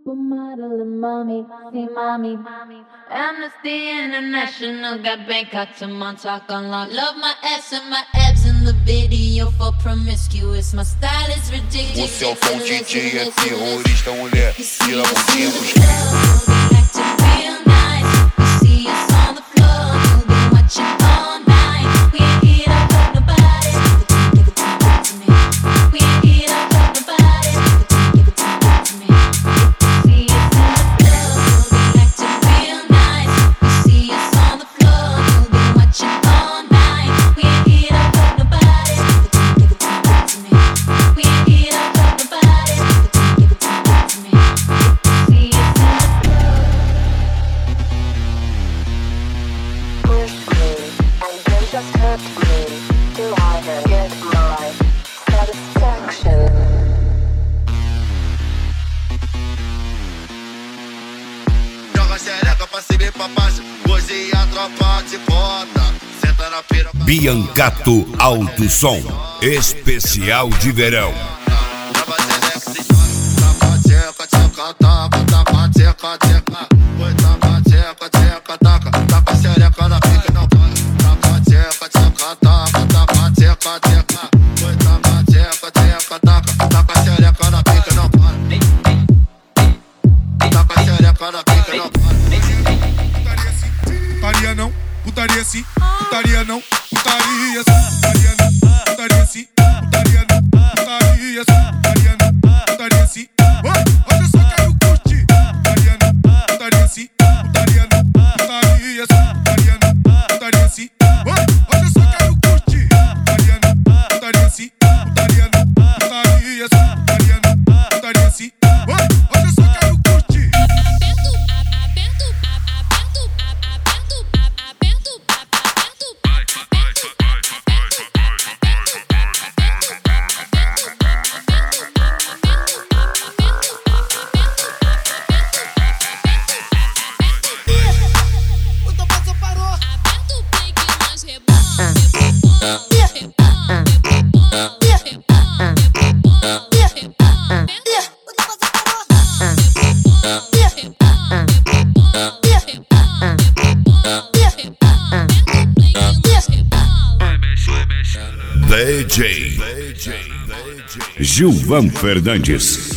Supermodel and mommy, see mommy. Amnesty International got Bangkok to Montauk on lock. Love my ass and my abs in the video for promiscuous. My style is ridiculous. O Celfão DJ é terrorista, mulher. Tira a boquinha dos Biancato Alto Som, especial de verão. Putaria não, putaria sim, putaria não, putaria sim, putaria não, putaria sim, putaria não, putaria sim, putaria não, putaria sim. Olha só, quero curtir. Putaria não, putaria sim, putaria não, putaria sim, putaria não, putaria sim. Olha só, quero curtir. Putaria não, putaria sim, putaria não, putaria sim, putaria não, putaria sim. Olha só, quero curtir. DJ Gilvan Fernandes.